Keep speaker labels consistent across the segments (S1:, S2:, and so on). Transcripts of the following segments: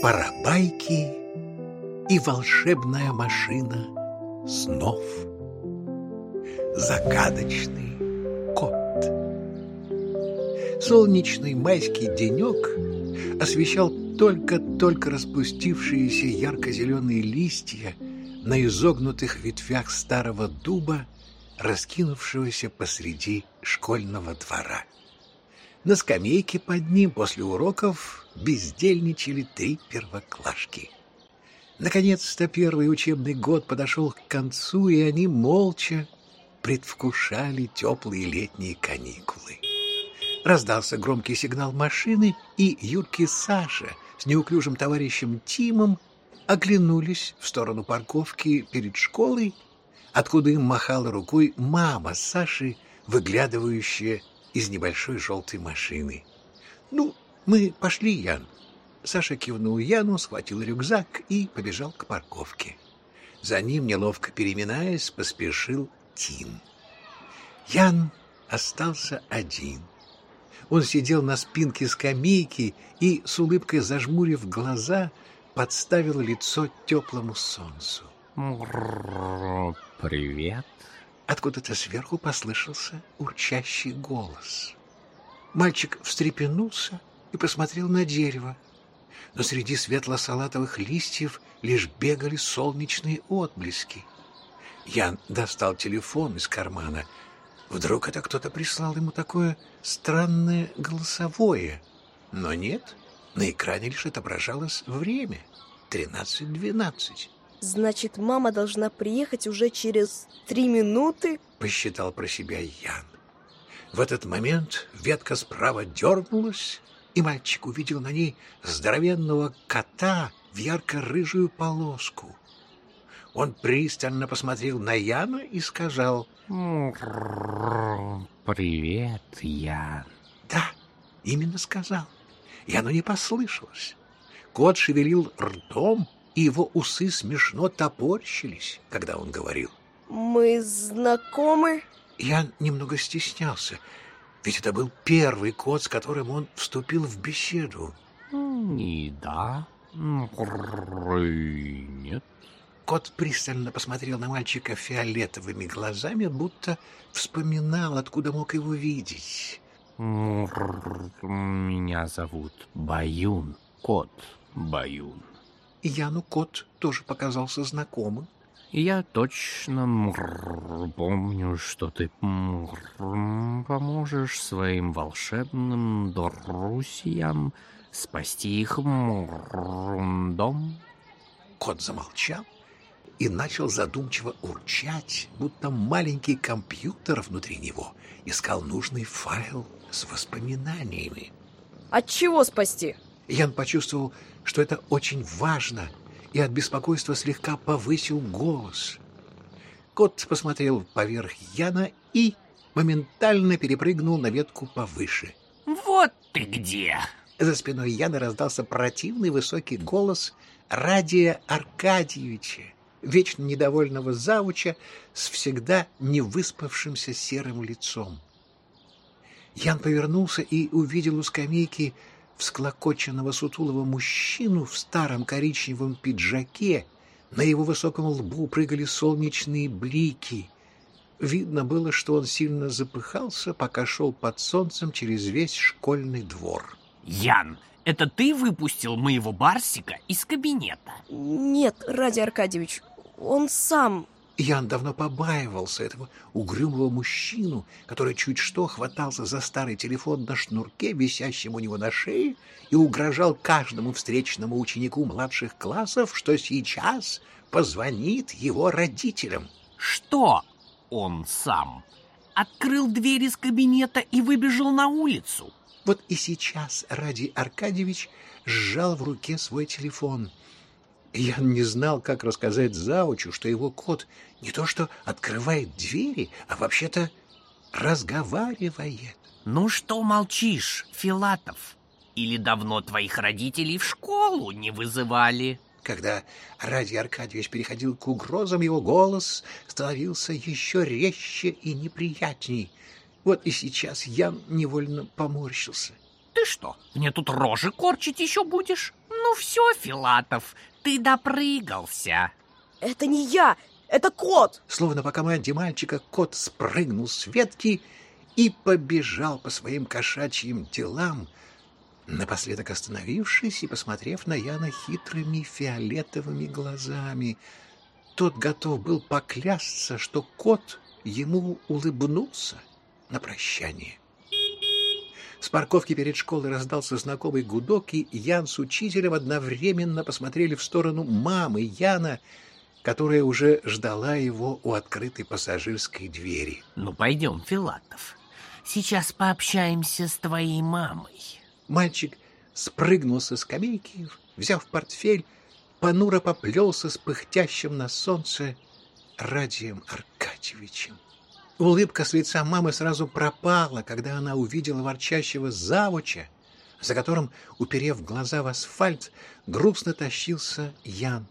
S1: Воробайки и волшебная машина снов. Загадочный кот. Солнечный майский денек освещал только-только распустившиеся ярко-зеленые листья на изогнутых ветвях старого дуба, раскинувшегося посреди школьного двора. На скамейке под ним после уроков бездельничали 3 первоклашки. Наконец-то первый учебный год подошел к концу, и они молча предвкушали теплые летние каникулы. Раздался громкий сигнал машины, и Юрка и Саша с неуклюжим товарищем Тимом оглянулись в сторону парковки перед школой, откуда им махала рукой мама Саши, выглядывающая из небольшой желтой машины. «Ну, мы пошли, Ян». Саша кивнул Яну, схватил рюкзак и побежал к парковке. За ним, неловко переминаясь, поспешил Тим. Ян остался один. Он сидел на спинке скамейки и, с улыбкой зажмурив глаза, подставил лицо теплому солнцу.
S2: «Привет!»
S1: Откуда-то сверху послышался урчащий голос. Мальчик встрепенулся и посмотрел на дерево. Но среди светло-салатовых листьев лишь бегали солнечные отблески. Ян достал телефон из кармана. Вдруг это кто-то прислал ему такое странное голосовое. Но нет, на экране лишь отображалось время — 13:12.
S3: Значит, мама должна приехать уже через 3 минуты?
S1: Посчитал про себя Ян. В этот момент ветка справа дернулась, и мальчик увидел на ней здоровенного кота в ярко-рыжую полоску. Он пристально посмотрел на Яна и сказал:
S2: «Привет, Ян».
S1: Да, именно сказал. Яну не послышалось. Кот шевелил ртом, и его усы смешно топорщились, когда он говорил.
S3: Мы знакомы?
S1: Ян немного стеснялся, ведь это был первый кот, с которым он вступил в беседу.
S2: И да, и нет.
S1: Кот пристально посмотрел на мальчика фиолетовыми глазами, будто вспоминал, откуда мог его видеть.
S2: Меня зовут Баюн, кот Баюн.
S1: Яну кот тоже показался знакомым.
S2: Я точно помню, что ты поможешь своим волшебным друзьям спасти их дом.
S1: Кот замолчал и начал задумчиво урчать, будто маленький компьютер внутри него искал нужный файл с воспоминаниями.
S3: От чего спасти?
S1: Ян почувствовал, что это очень важно, и от беспокойства слегка повысил голос. Кот посмотрел поверх Яна и моментально перепрыгнул на ветку повыше.
S2: «Вот ты где!»
S1: За спиной Яна раздался противный высокий голос Радия Аркадьевича, вечно недовольного завуча с всегда невыспавшимся серым лицом. Ян повернулся и увидел у скамейки всклокоченного сутулого мужчину в старом коричневом пиджаке. На его высоком лбу прыгали солнечные блики. Видно было, что он сильно запыхался, пока шел под солнцем через весь школьный двор.
S4: Ян, это ты выпустил моего Барсика из кабинета?
S3: Нет, Радий Аркадьевич, он сам.
S1: Ян давно побаивался этого угрюмого мужчину, который чуть что хватался за старый телефон на шнурке, висящем у него на шее, и угрожал каждому встречному ученику младших классов, что сейчас позвонит его родителям.
S4: Что он сам? Открыл дверь из кабинета и выбежал на улицу?
S1: Вот и сейчас Радий Аркадьевич сжал в руке свой телефон. Ян не знал, как рассказать заучу, что его кот не то что открывает двери, а вообще-то разговаривает.
S4: Ну что молчишь, Филатов? Или давно твоих родителей в школу не вызывали?
S1: Когда Радий Аркадьевич переходил к угрозам, его голос становился еще резче и неприятней. Вот и сейчас Ян невольно поморщился.
S4: Ты что, мне тут рожи корчить еще будешь? Ну все, Филатов, ты допрыгался.
S3: Это не я, это кот.
S1: Словно по команде мальчика кот спрыгнул с ветки и побежал по своим кошачьим делам, напоследок остановившись и посмотрев на Яна хитрыми фиолетовыми глазами. Тот готов был поклясться, что кот ему улыбнулся на прощание. С парковки перед школой раздался знакомый гудок, и Ян с учителем одновременно посмотрели в сторону мамы Яна, которая уже ждала его у открытой пассажирской двери.
S4: Ну, пойдем, Филатов. Сейчас пообщаемся с твоей мамой.
S1: Мальчик спрыгнул со скамейки, взяв портфель, понуро поплелся с пыхтящим на солнце Радием Аркадьевичем. Улыбка с лица мамы сразу пропала, когда она увидела ворчащего завуча, за которым, уперев глаза в асфальт, грустно тащился Ян.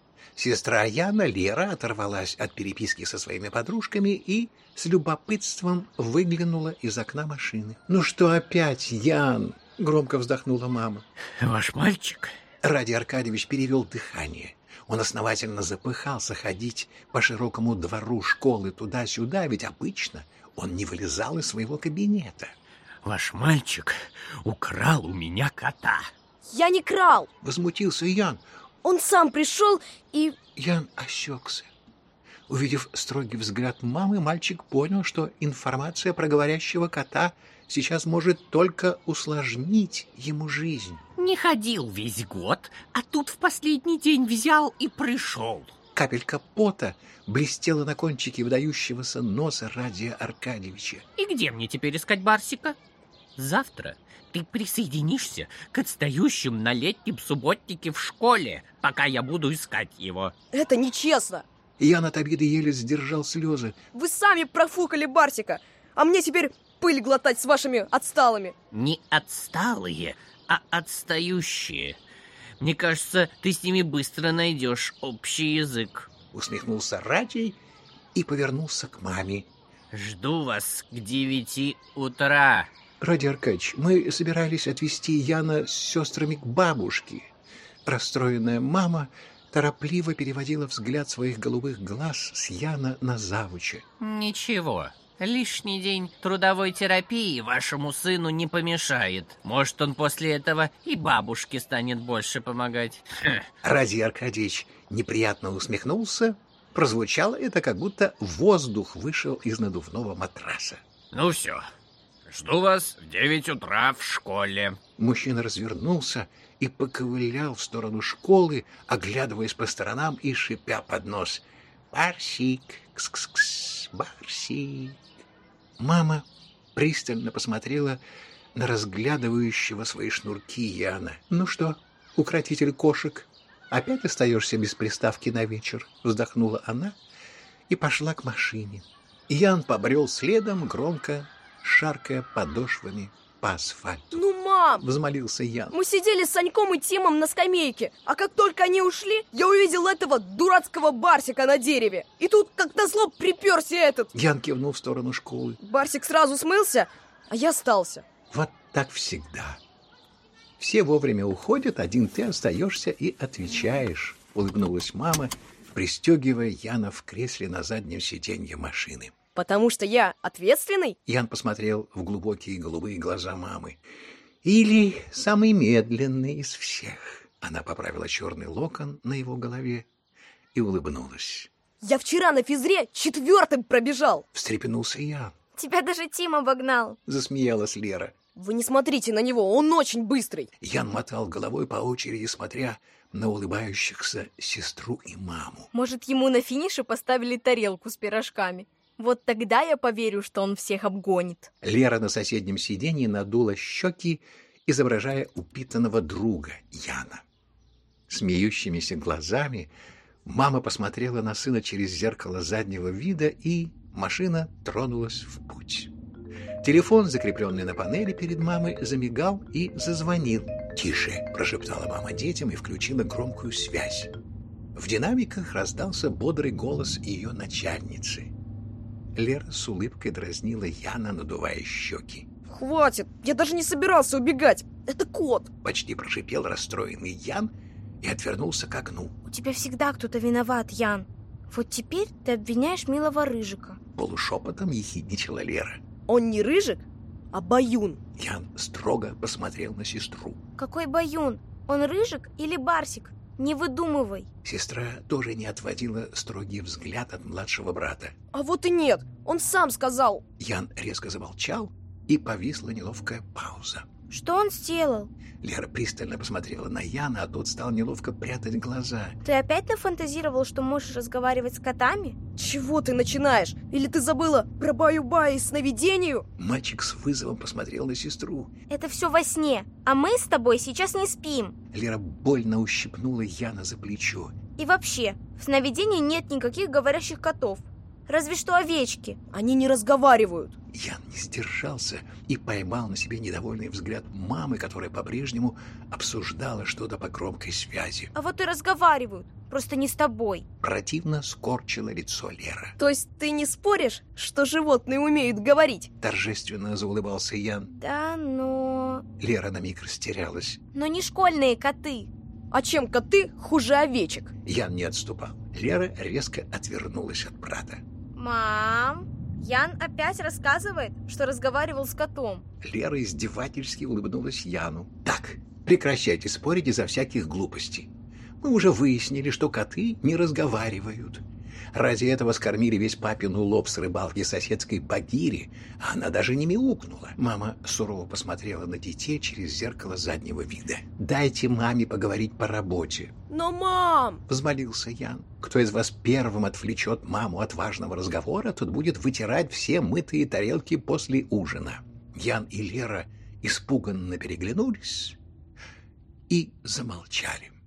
S1: Сестра Яна, Лера, оторвалась от переписки со своими подружками и с любопытством выглянула из окна машины. «Ну что опять, Ян?» — громко вздохнула мама.
S4: Ваш мальчик?
S1: Радий Аркадьевич перевел дыхание. Он основательно запыхался ходить по широкому двору школы туда-сюда, ведь обычно он не вылезал из своего кабинета.
S4: Ваш мальчик украл у меня кота.
S3: Я не крал.
S1: Возмутился Ян.
S3: Он сам пришел и...
S1: Ян осекся. Увидев строгий взгляд мамы, мальчик понял, что информация про говорящего кота сейчас может только усложнить ему жизнь.
S4: Не ходил весь год, а тут в последний день взял и пришел.
S1: Капелька пота блестела на кончике выдающегося носа Радия Аркадьевича.
S4: И где мне теперь искать Барсика? Завтра ты присоединишься к отстающим на летнем субботнике в школе, пока я буду искать его.
S3: Это нечестно.
S1: Ян от обиды еле сдержал слезы.
S3: Вы сами профукали Барсика, а мне теперь пыль глотать с вашими отсталыми.
S4: Не отсталые, а отстающие. Мне кажется, ты с ними быстро найдешь общий язык.
S1: Усмехнулся Радий и повернулся к маме.
S4: Жду вас к 9 утра.
S1: Радий Аркадьевич, мы собирались отвезти Яна с сестрами к бабушке. Расстроенная мама торопливо переводила взгляд своих голубых глаз с Яна на завуча.
S4: Ничего, лишний день трудовой терапии вашему сыну не помешает. Может, он после этого и бабушке станет больше помогать.
S1: Радий Аркадьевич неприятно усмехнулся. Прозвучало это, как будто воздух вышел из надувного матраса.
S4: Ну все, жду вас в 9 утра в школе.
S1: Мужчина развернулся и поковылял в сторону школы, оглядываясь по сторонам и шипя под нос: «Барсик, кс-кс-кс, Барсик». Мама пристально посмотрела на разглядывающего свои шнурки Яна. «Ну что, укротитель кошек, опять остаешься без приставки на вечер?» — вздохнула она и пошла к машине. Ян побрел следом, громко шаркая подошвами по асфальту.
S3: Ну, мам!
S1: — взмолился Ян.
S3: Мы сидели с Саньком и Тимом на скамейке, а как только они ушли, я увидел этого дурацкого Барсика на дереве. И тут, как назло, приперся этот.
S1: Ян кивнул в сторону школы.
S3: Барсик сразу смылся, а я остался.
S1: Вот так всегда. Все вовремя уходят, один ты остаешься и отвечаешь, — улыбнулась мама, пристегивая Яна в кресле на заднем сиденье машины.
S3: Потому что я ответственный?
S1: Ян посмотрел в глубокие голубые глаза мамы. Или самый медленный из всех. Она поправила черный локон на его голове и улыбнулась.
S3: Я вчера на физре 4-м пробежал.
S1: Встрепенулся Ян.
S5: Тебя даже Тим обогнал.
S1: Засмеялась Лера.
S3: Вы не смотрите на него, он очень быстрый.
S1: Ян мотал головой по очереди, смотря на улыбающихся сестру и маму.
S5: Может, ему на финише поставили тарелку с пирожками? Вот тогда я поверю, что он всех обгонит.
S1: Лера на соседнем сиденье надула щеки, изображая упитанного друга Яна. Смеющимися глазами мама посмотрела на сына через зеркало заднего вида, и машина тронулась в путь. Телефон, закрепленный на панели перед мамой, замигал и зазвонил. «Тише!» – прошептала мама детям и включила громкую связь. В динамиках раздался бодрый голос ее начальницы. Лера с улыбкой дразнила Яна, надувая щеки.
S3: Хватит, я даже не собирался убегать. это кот.
S1: Почти прошипел расстроенный Ян и отвернулся к окну.
S5: У тебя всегда кто-то виноват, Ян. Вот теперь ты обвиняешь милого Рыжика.
S1: Полушепотом ехидничала Лера.
S3: Он не Рыжик, а Баюн.
S1: Ян строго посмотрел на сестру.
S5: Какой Баюн? Он Рыжик или Барсик? Не выдумывай.
S1: Сестра тоже не отводила строгий взгляд от младшего брата.
S3: А вот и нет, он сам сказал.
S1: Ян резко замолчал, и повисла неловкая пауза.
S5: Что он сделал?
S1: Лера пристально посмотрела на Яна, а тот стал неловко прятать глаза.
S5: Ты опять нафантазировал, что можешь разговаривать с котами?
S3: Чего ты начинаешь? Или ты забыла про Баю-Баю и сновидению?
S1: Мальчик с вызовом посмотрел на сестру.
S5: Это все во сне, а мы с тобой сейчас не спим.
S1: Лера больно ущипнула Яна за плечо.
S5: И вообще, в сновидении нет никаких говорящих котов. Разве что овечки.
S3: Они не разговаривают.
S1: Ян не сдержался и поймал на себе недовольный взгляд мамы, которая по-прежнему обсуждала что-то по громкой связи.
S5: А вот и разговаривают, просто не с тобой.
S1: Противно скорчило лицо Лера.
S3: То есть ты не споришь, что животные умеют говорить?
S1: Торжественно заулыбался Ян.
S5: Да, но...
S1: Лера на миг растерялась.
S5: Но не школьные коты.
S3: А чем коты хуже овечек?
S1: Ян не отступал. Лера резко отвернулась от брата.
S5: Мам, Ян опять рассказывает, что разговаривал с котом.
S1: Лера издевательски улыбнулась Яну. Так, прекращайте спорить из-за всяких глупостей. Мы уже выяснили, что коты не разговаривают. Ради этого скормили весь папин улов с рыбалки соседской Багири, а она даже не мяукнула. Мама сурово посмотрела на детей через зеркало заднего вида. «Дайте маме поговорить по работе»,
S3: Но, мам!
S1: — взмолился Ян. «Кто из вас первым отвлечет маму от важного разговора, тот будет вытирать все мытые тарелки после ужина». Ян и Лера испуганно переглянулись и замолчали.